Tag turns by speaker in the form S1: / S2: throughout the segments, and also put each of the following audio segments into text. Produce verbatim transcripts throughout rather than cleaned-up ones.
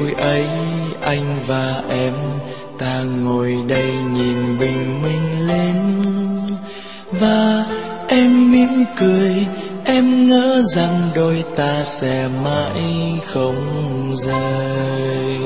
S1: vui ấy anh và em ta ngồi đây nhìn bình minh lên, và em mỉm cười, em ngỡ rằng đôi ta sẽ mãi không rời.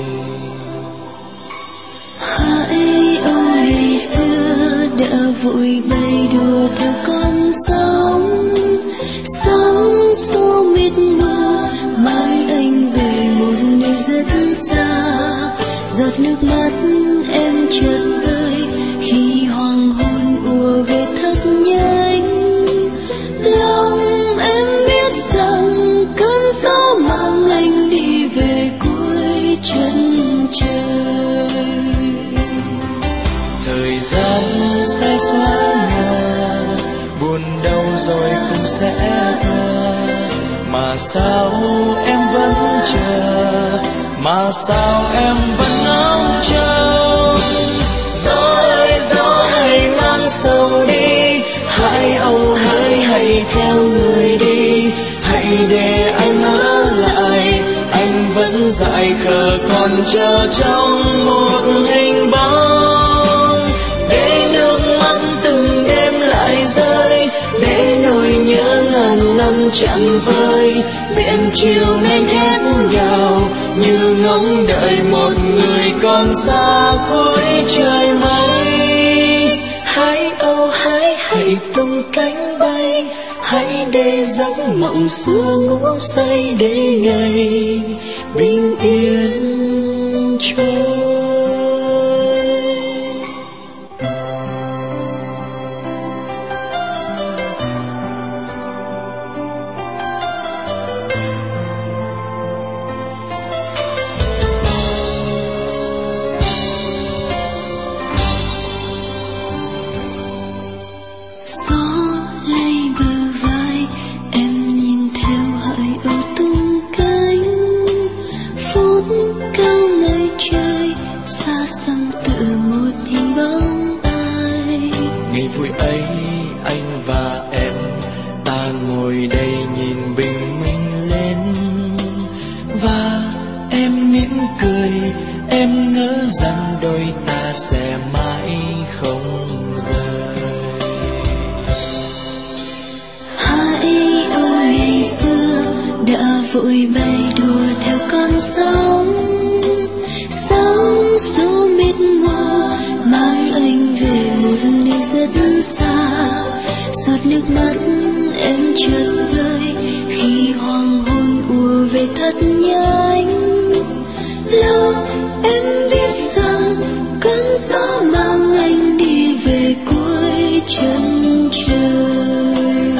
S2: Hãy âu ngày xưa đã vội bay đùa theo con sóng, sóng xô mịt mù mang anh về một nơi rất xa. Giọt nước mắt em chợt rơi khi hoàng hôn ùa về thật nhanh. Lòng em biết rằng cơn gió mang anh đi về cuối chân trời.
S1: Thời gian sẽ xóa nhòa, buồn đau rồi cũng sẽ qua, mà sao em vẫn chờ, mà sao em vẫn ngóng trông. Gió ơi gió hãy mang sầu đi, hãy âu hỡi hãy theo người đi, hãy để anh ở lại, anh vẫn dại khờ còn chờ trong một hình bóng. Để nước mắt từng đêm lại rơi, để nỗi nhớ ngàn năm chẳng vơi, biển chiều nên thét gào như ngóng đợi một người còn xa cuối trời mây. Hãy âu hãy hãy tung cánh bay, hãy để giấc mộng xưa ngủ say để ngày bình yên trôi.
S2: Gió lay bờ vai em nhìn theo hỡi âu tung cánh, phút cao mây trời xa xăm tựa một hình bóng ai.
S1: Ngày vui ấy anh và em ta ngồi đây nhìn bình minh lên, và em mỉm cười, em ngỡ rằng đôi ta sẽ mãi không rời.
S2: Hãy âu ngày xưa đã vội bay đùa theo con sóng, sóng xô mịt mù mang anh về một nơi rất xa. Giọt nước mắt em chợt rơi khi hoàng hôn ùa về thật nhanh. Lòng em biết rằng cơn gió mang anh đi về cuối chân trời.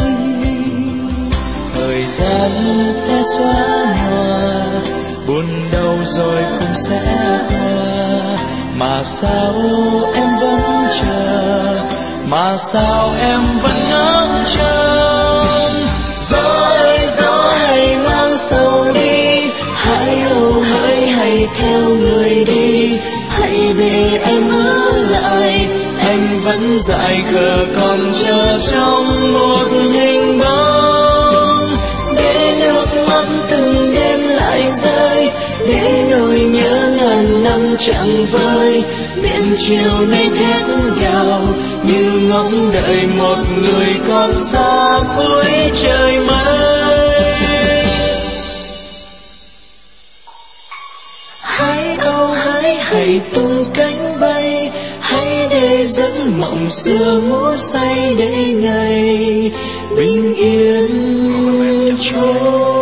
S1: Thời gian sẽ xóa nhòa, buồn đau rồi cũng sẽ qua, mà sao em vẫn chờ, mà sao em vẫn ngóng trông. Gió ơi gió hãy mang sầu đi, hãy âu hỡi hãy theo người đi, hãy để em ở lại, anh vẫn dại khờ còn chờ trong một hình bóng. Để nước mắt từng đêm lại rơi, để nỗi nhớ ngàn năm chẳng vơi, biển chiều nay thét gào như ngóng đợi một người còn xa cuối trời mây. Hãy âu hãy hãy tung cánh bay, hãy để giấc mộng xưa ngủ say để ngày bình yên trôi.